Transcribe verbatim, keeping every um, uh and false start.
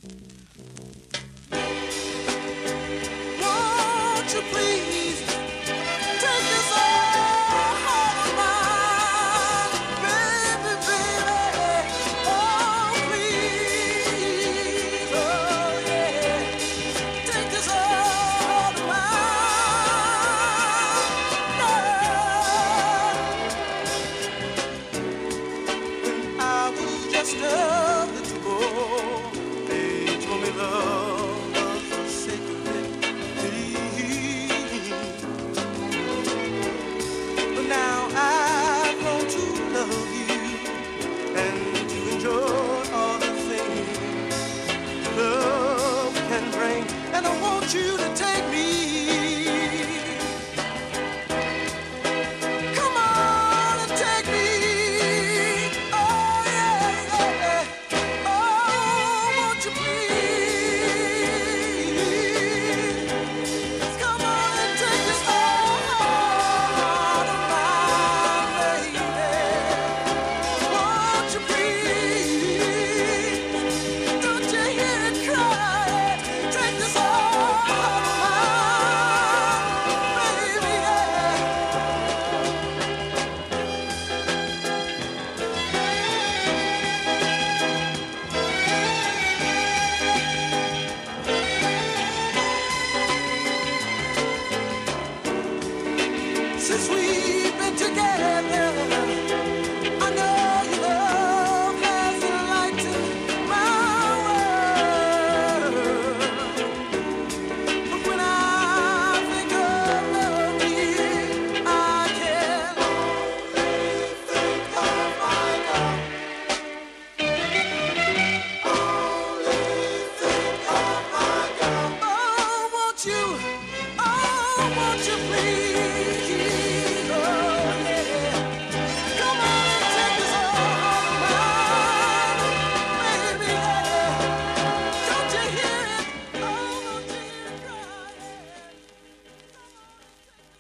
Won't you please take this heart of mine, baby, baby. Oh, please, oh yeah. Take this heart of mine. I was just a little boy. They told me love was a sacred thing. But now I've grown to love you and to enjoy all the things love can bring. And I want you to take me. Come on and take me. Oh, yeah, yeah. Oh, won't you please? Come on and take this heart of mine, baby. Won't you please? Don't you hear it crying? Take this heart of mine, baby, yeah. Since we've been together,